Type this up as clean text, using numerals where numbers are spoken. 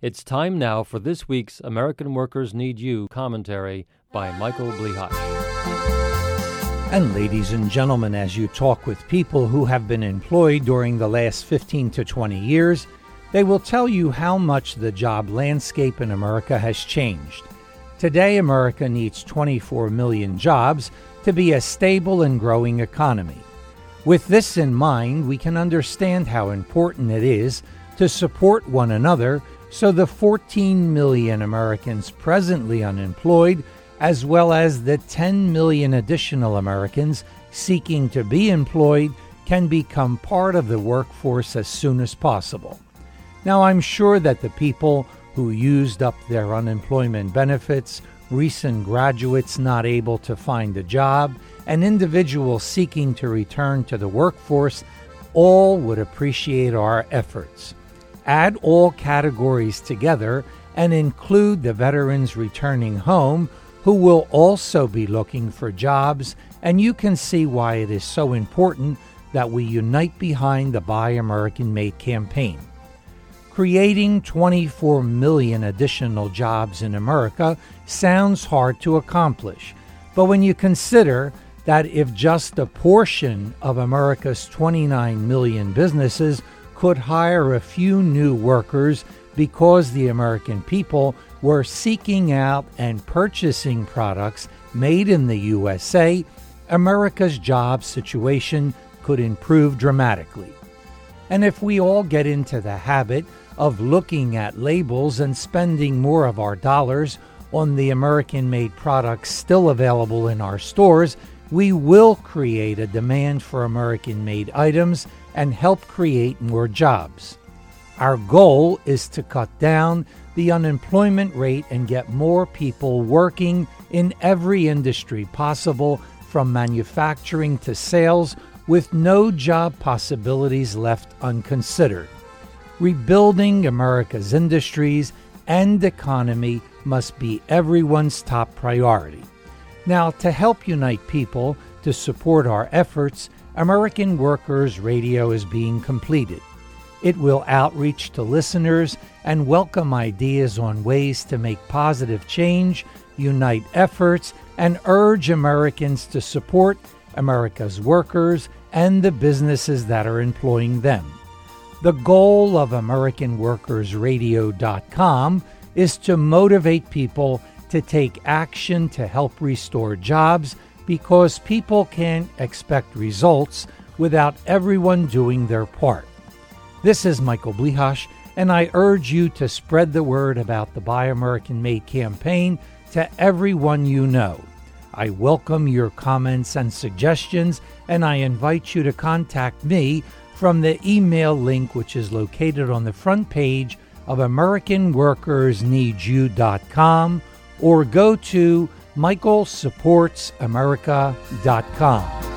It's time now for this week's American Workers Need You commentary by Michael Blihash. And ladies and gentlemen, as you talk with people who have been employed during the last 15 to 20 years, they will tell you how much the job landscape in America has changed. Today, America needs 24 million jobs to be a stable and growing economy. With this in mind, we can understand how important it is to support one another so the 14 million Americans presently unemployed, as well as the 10 million additional Americans seeking to be employed, can become part of the workforce as soon as possible. Now, I'm sure that the people who used up their unemployment benefits, recent graduates not able to find a job, and individuals seeking to return to the workforce all would appreciate our efforts. Add all categories together and include the veterans returning home who will also be looking for jobs, and you can see why it is so important that we unite behind the Buy American Made campaign. Creating 24 million additional jobs in America sounds hard to accomplish, but when you consider that if just a portion of America's 29 million businesses could hire a few new workers because the American people were seeking out and purchasing products made in the USA, America's job situation could improve dramatically. And if we all get into the habit of looking at labels and spending more of our dollars on the American-made products still available in our stores, we will create a demand for American-made items and help create more jobs. Our goal is to cut down the unemployment rate and get more people working in every industry possible, from manufacturing to sales, with no job possibilities left unconsidered. Rebuilding America's industries and economy must be everyone's top priority. Now, to help unite people to support our efforts, American Workers Radio is being completed. It will outreach to listeners and welcome ideas on ways to make positive change, unite efforts, and urge Americans to support America's workers and the businesses that are employing them. The goal of AmericanWorkersRadio.com is to motivate people to take action to help restore jobs, because people can't expect results without everyone doing their part. This is Michael Blihash, and I urge you to spread the word about the Buy American Made campaign to everyone you know. I welcome your comments and suggestions, and I invite you to contact me from the email link which is located on the front page of AmericanWorkersNeedYou.com, or go to michaelsupportsamerica.com.